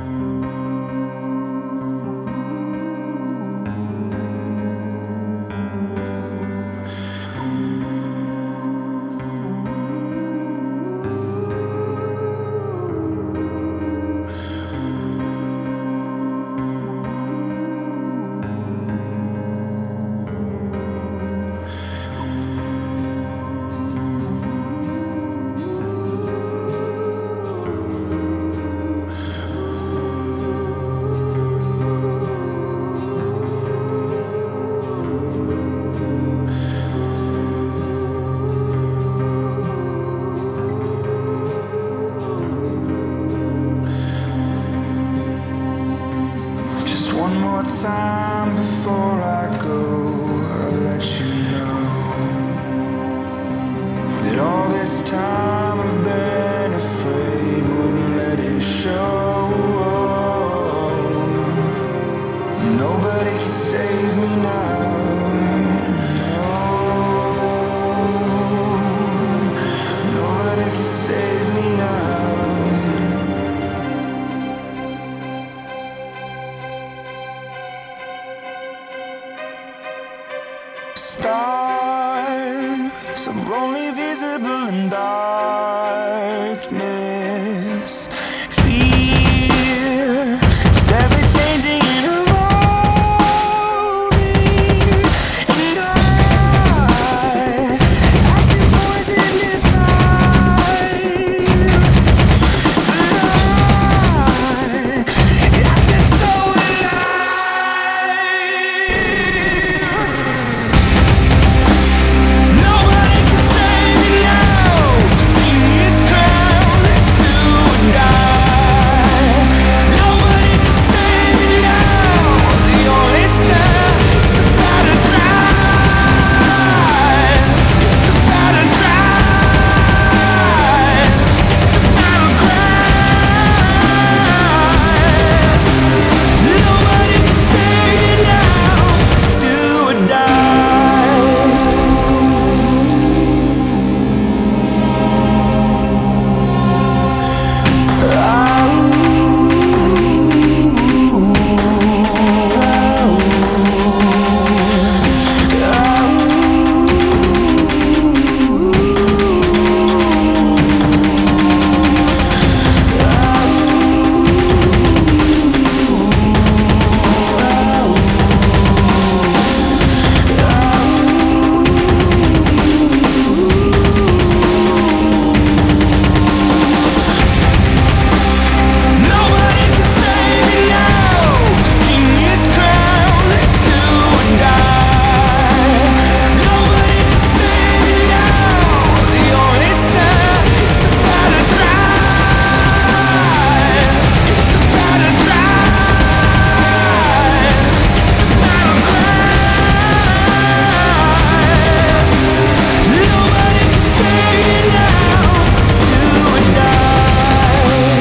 One more time before I go, I'll let you know that all this time I've been afraid, wouldn't let it show. Nobody can save me now. No, nobody can save me now. Stars are only visible in darkness. Fear is ever changing and evolving. And I feel poison inside. But I feel so alive. Nobody can save me now. In this crowd, let's do or die. Nobody can save me now. The only sound is the battle cry. It's the battle cry. It's the battle cry. Nobody can save me now. Let's do or die. Nobody can save me now. In this crowd, let's do or die. Nobody can save me now. The only sound is the battle cry. It's the battle cry. It's the battle cry. Nobody can save me now. Let's do or die.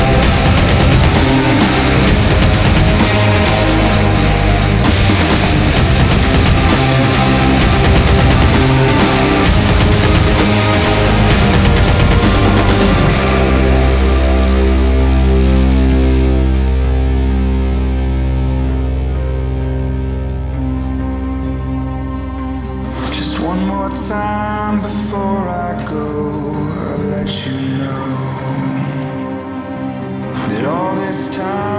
Just one more time before I go, I'll let you know that all this time